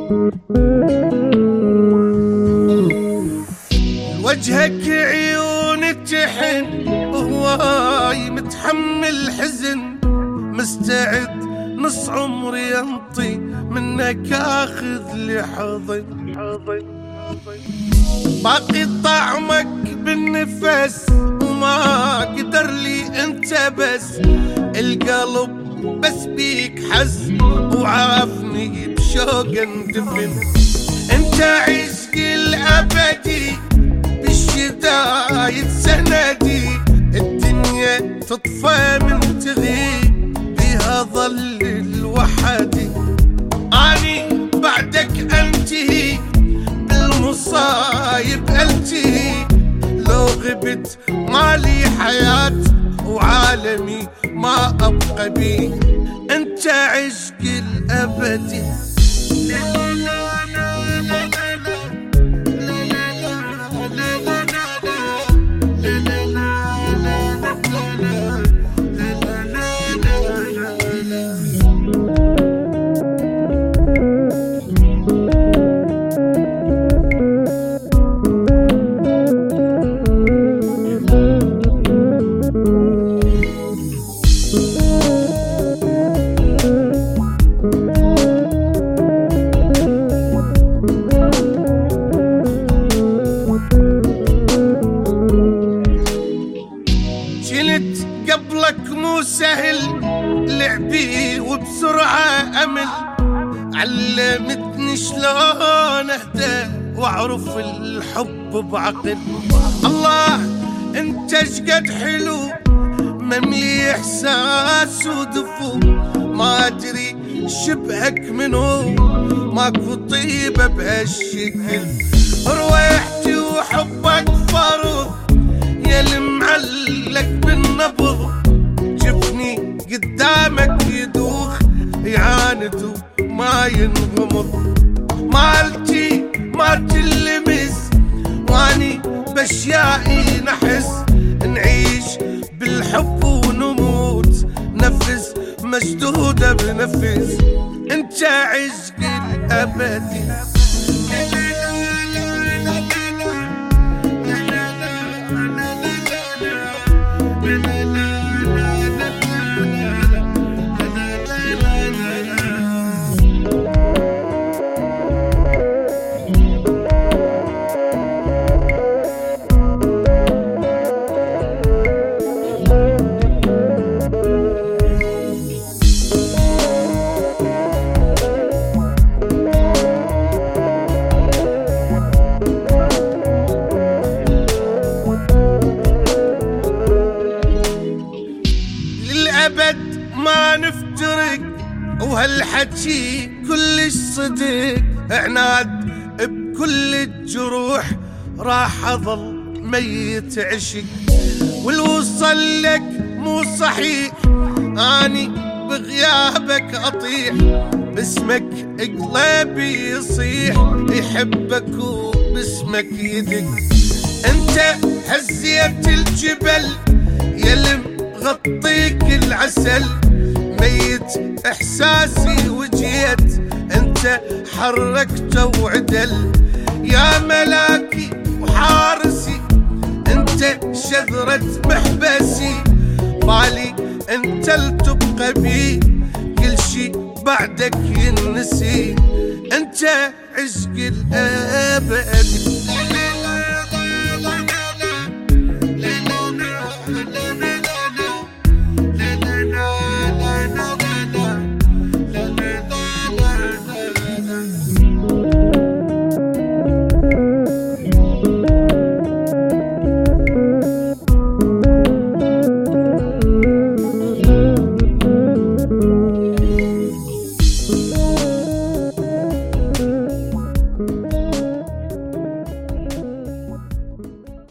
وجهك عيون تحن وهواي متحمل حزن، مستعد نص عمري انطي منك اخذ لي حضن. باقي طعمك بالنفس وما قدر لي انت بس، القلب بس بيك حس وعافني بشوق اندفن. انت عشقي الابدي بالشدايد سندي، الدنيا تطفى من تغيب بها ظل الوحدي. اني بعدك انتهي بالمصايب التهي، لو غبت مالي حياة وعالمي ما ابقى بيه، انت عشقي الابدي. شلت قبلك مو سهل لعبي وبسرعة أمل، علمتني شلون أهدى وأعرف الحب بعقل. الله انت شقد حلو مملي إحساس ودفو، ما أدري شبهك منو، ماكو طيبة بهالشكل. رويحتي وحبك فرض يا المعلق بالنبض، جفني قدامك يدوخ يعاند وما ينغمض. مالتي اللمس واني باشيائي نحس، نعيش بالحب ونموت نفس مشدودة بنفس، انت عشقي الابدي. للأبد ما نفترق وهالحكي كلش صدق، عناد بكل الجروح راح أظل ميت عشق. والوصل لك مو صحيح اني بغيابك اطيح، باسمك قلبي يصيح يحبك وباسمك يدق. انت هزيت الجبل يلم غطيك العسل، ميت احساسي وجيت انت حركته وعدل. يا ملاكي وحارسي انت شذرة محبسي، بالي انت التبقى بي كل شي بعدك ينسي، انت عشق الابد.